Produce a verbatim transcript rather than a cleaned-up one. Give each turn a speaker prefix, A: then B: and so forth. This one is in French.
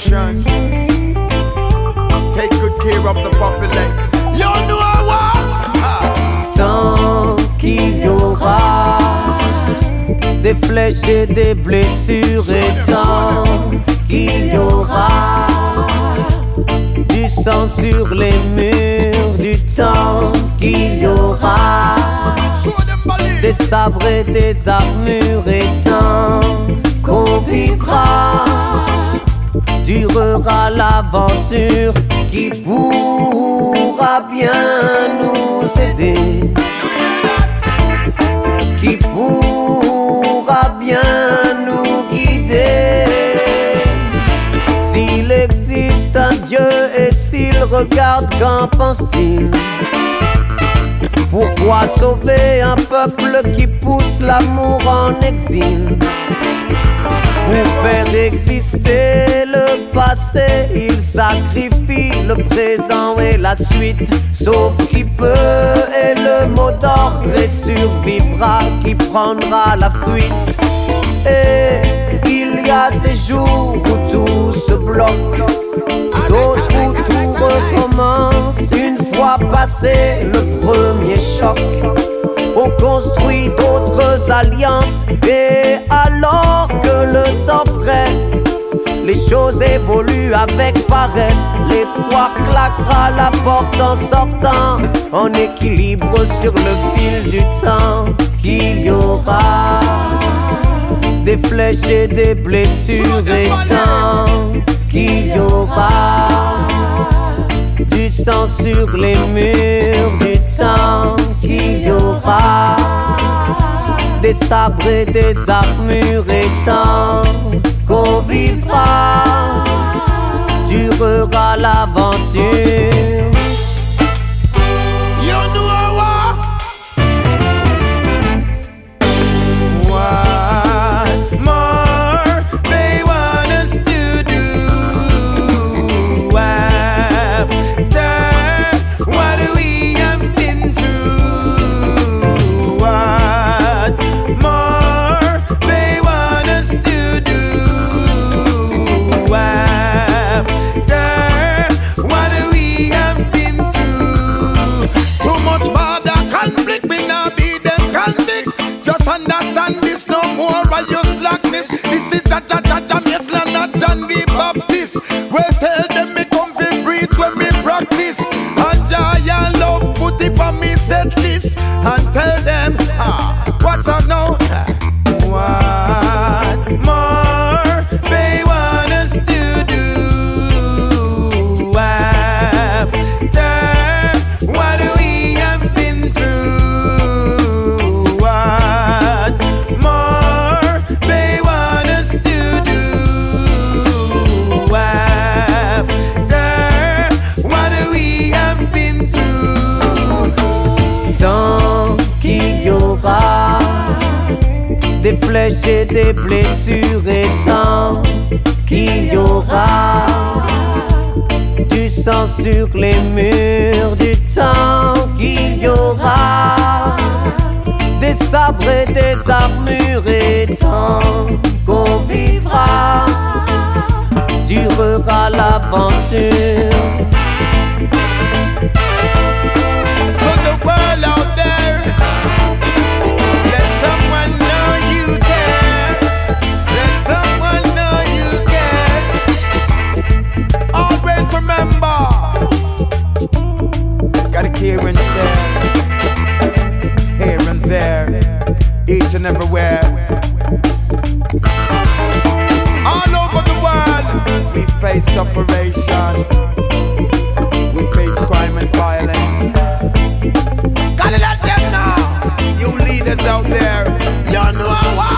A: nation. Take good care of the population. You know what?
B: Tant qu'il y aura des flèches et des blessures, et tant qu'il y aura du sang sur les murs, du temps qu'il y aura des sabres et des armures, et tant qu'on vivra durera l'aventure qui pourra bien nous aider, qui pourra bien nous guider. S'il existe un Dieu et s'il regarde, qu'en pense-t-il? Pourquoi sauver un peuple qui pousse l'amour en exil? Pour faire exister le passé, il sacrifie le présent et la suite. Sauf qui peut, et le mot d'ordre et survivra, qui prendra la fuite. Et il y a des jours où tout se bloque, d'autres où tout recommence. Une fois passé le premier choc, on construit d'autres alliances. Et alors que le temps presse, les choses évoluent avec paresse. L'espoir claquera la porte en sortant, en équilibre sur le fil du temps. Qu'il y aura des flèches et des blessures, et tant qu'il y aura du sang sur les murs, du temps qu'il y aura des sabres et des armures, et tant qu'on vivra durera l'aventure.
A: You know what? What more they want us to do after what we have been through? What more they want us to do after what we have been through? Too much border conflict, we now be them convict. Just understand this, no more of your slackness. This is a cha cha cha Mesla, not John the Baptist. Well, tell them me come fi preach when me practice. And joy and love put it on me set list. And tell them, ah, what's up now? What more they want us to do after what we have been through? What more they want us to do after what we have been through?
B: Tant qu'il y aura des flèches et des blessures, et tant qu'il y aura du sang sur les murs, du temps qu'il y aura des sabres et des armures, et tant qu'on vivra durera l'aventure.
A: To the world out there, let someone know you care. Let someone know you care. Always remember, gotta care and share, here and there, each and everywhere. All over the world, we face separation, we face crime and violence. Gotta let them know, you leaders out there, you know what?